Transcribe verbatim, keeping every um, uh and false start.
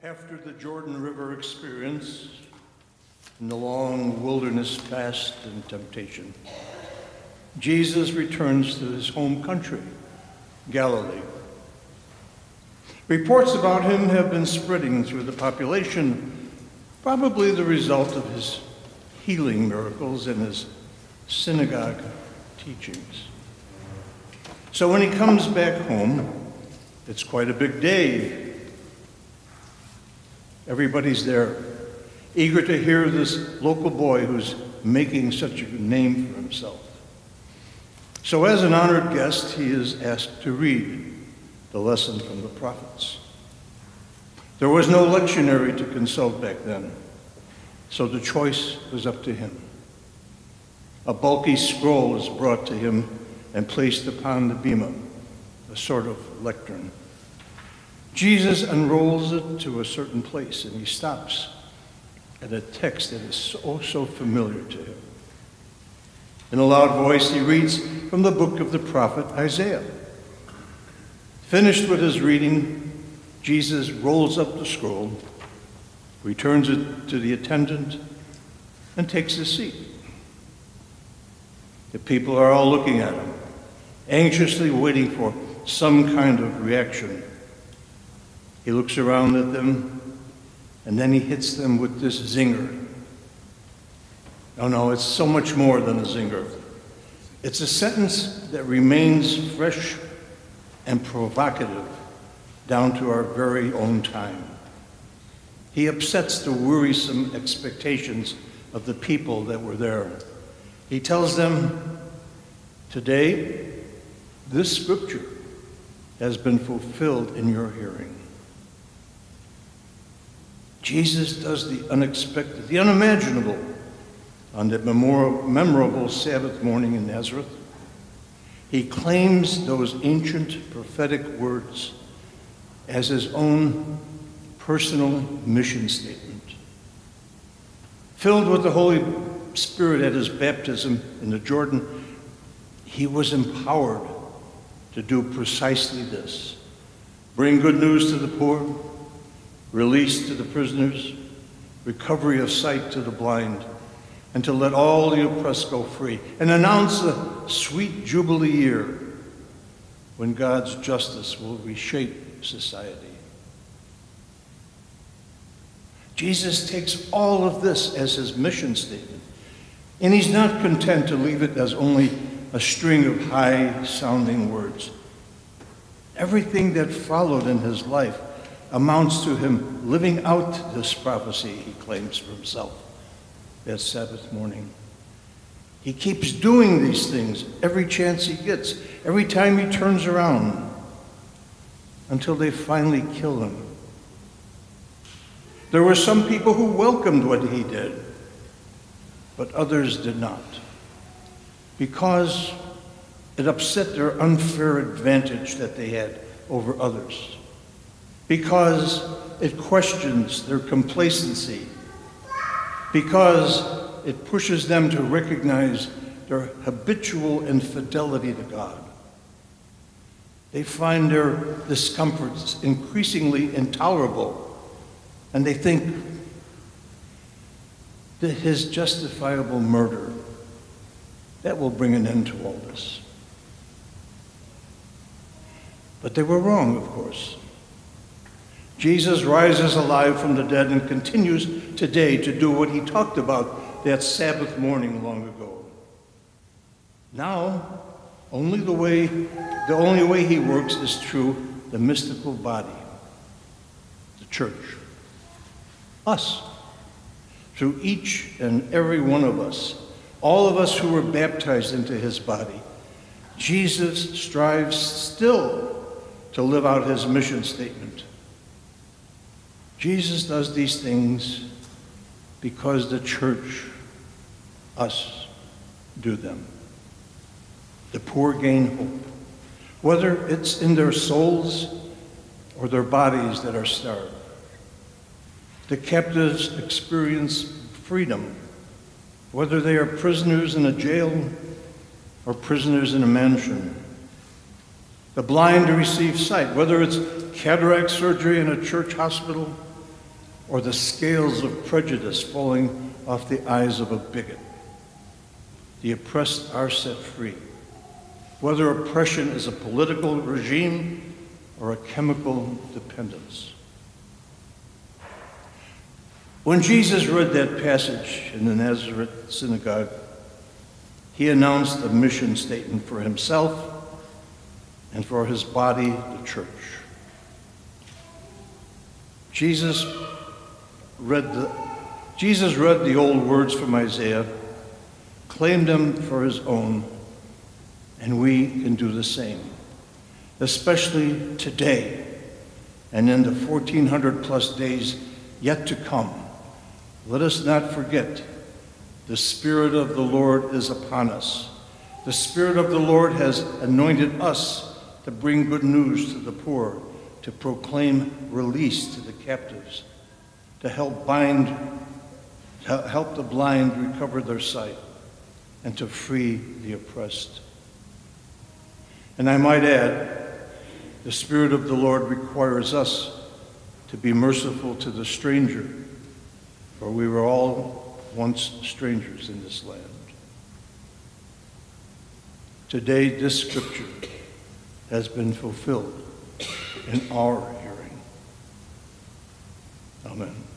After the Jordan River experience and the long wilderness fast and temptation, Jesus returns to his home country, Galilee. Reports about him have been spreading through the population, probably the result of his healing miracles and his synagogue teachings. So when he comes back home, it's quite a big day. Everybody's there, eager to hear this local boy who's making such a name for himself. So as an honored guest, he is asked to read the lesson from the prophets. There was no lectionary to consult back then, so the choice was up to him. A bulky scroll is brought to him and placed upon the bema, a sort of lectern. Jesus unrolls it to a certain place, and he stops at a text that is so, so familiar to him. In a loud voice, he reads from the book of the prophet Isaiah. Finished with his reading, Jesus rolls up the scroll, returns it to the attendant, and takes his seat. The people are all looking at him, anxiously waiting for some kind of reaction. He looks around at them, and then he hits them with this zinger. Oh no, it's so much more than a zinger. It's a sentence that remains fresh and provocative down to our very own time. He upsets the wearisome expectations of the people that were there. He tells them, today, this scripture has been fulfilled in your hearing. Jesus does the unexpected, the unimaginable, on that memorable Sabbath morning in Nazareth. He claims those ancient prophetic words as his own personal mission statement. Filled with the Holy Spirit at his baptism in the Jordan, he was empowered to do precisely this: bring good news to the poor, release to the prisoners, recovery of sight to the blind, and to let all the oppressed go free, and announce the sweet Jubilee year when God's justice will reshape society. Jesus takes all of this as his mission statement, and he's not content to leave it as only a string of high-sounding words. Everything that followed in his life amounts to him living out this prophecy he claims for himself that Sabbath morning. He keeps doing these things every chance he gets, every time he turns around, until they finally kill him. There were some people who welcomed what he did, but others did not, because it upset their unfair advantage that they had over others, because it questions their complacency, because it pushes them to recognize their habitual infidelity to God. They find their discomforts increasingly intolerable, and they think that his justifiable murder, that will bring an end to all this. But they were wrong, of course. Jesus rises alive from the dead and continues today to do what he talked about that Sabbath morning long ago. Now, only the way, the only way he works is through the mystical body, the church, us, through each and every one of us, all of us who were baptized into his body. Jesus strives still to live out his mission statement. Jesus does these things because the church, us, do them. The poor gain hope, whether it's in their souls or their bodies that are starved. The captives experience freedom, whether they are prisoners in a jail or prisoners in a mansion. The blind receive sight, whether it's cataract surgery in a church hospital or the scales of prejudice falling off the eyes of a bigot. The oppressed are set free, whether oppression is a political regime or a chemical dependence. When Jesus read that passage in the Nazareth synagogue, he announced a mission statement for himself and for his body, the church. Jesus read the, Jesus read the old words from Isaiah, claimed them for his own, and we can do the same, especially today and in the fourteen hundred plus days yet to come. Let us not forget, the Spirit of the Lord is upon us. The Spirit of the Lord has anointed us to bring good news to the poor, to proclaim release to the captives, to help bind, to help the blind recover their sight, and to free the oppressed. And I might add, the Spirit of the Lord requires us to be merciful to the stranger, for we were all once strangers in this land. Today, this scripture has been fulfilled in our hearing. Amen.